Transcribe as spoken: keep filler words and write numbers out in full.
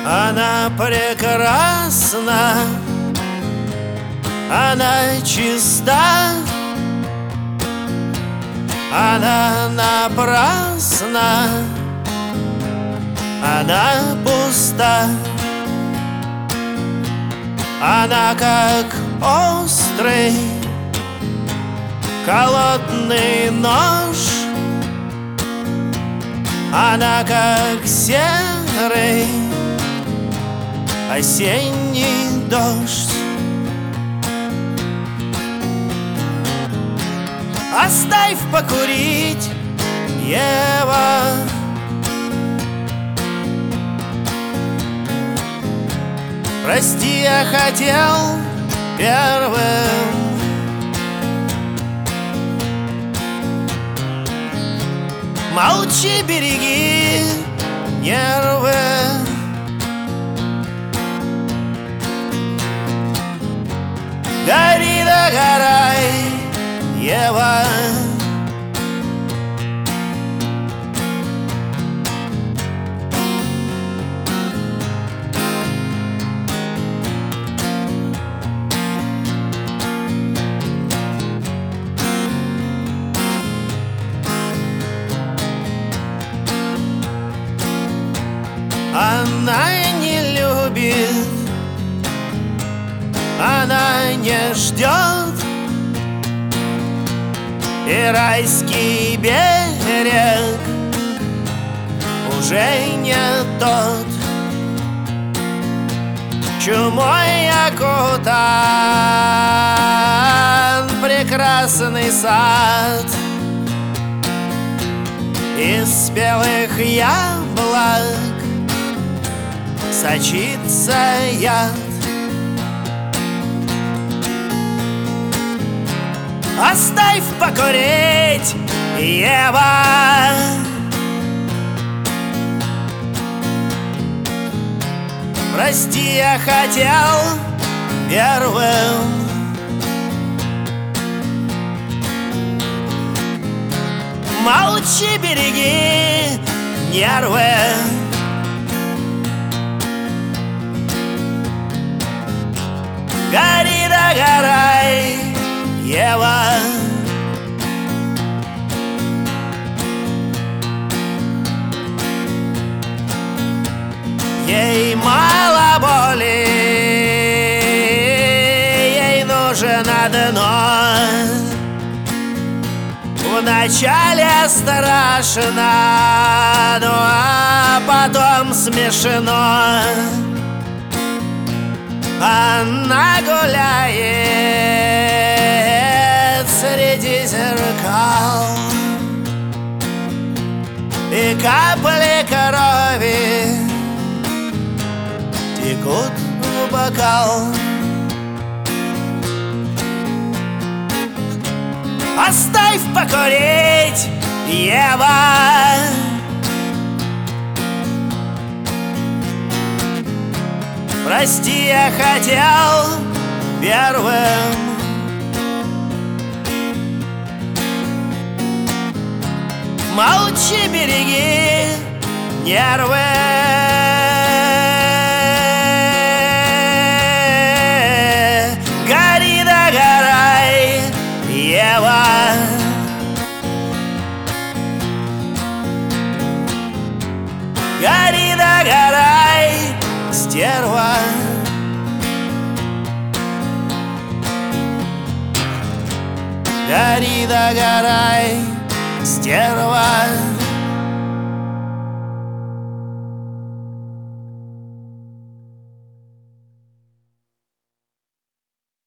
Она прекрасна, она чиста, она напрасна, она пуста. Она как острый холодный нож, она как серый осенний дождь. Оставь покурить, Ева. Прости, я хотел первым. Молчи, береги нервы. Гори, догорай, Ева. Она не любит, она не ждет, и райский берег уже не тот. Чумой окутан прекрасный сад, из спелых яблок сочится яд. Оставь покурить, Ева. Прости, я хотел первым. Молчи, береги нервы. Гори, догорай, Ева. Ей мало боли, ей нужно дно. Вначале страшно, ну а потом смешно. Она гуляет среди зеркал, и капли крови текут в бокал. Оставь покурить, Ева. Прости, я хотел первым. Молчи, береги нервы. Гори, догорай, Ева. Гори, догорай, стерва. Гори, догорай.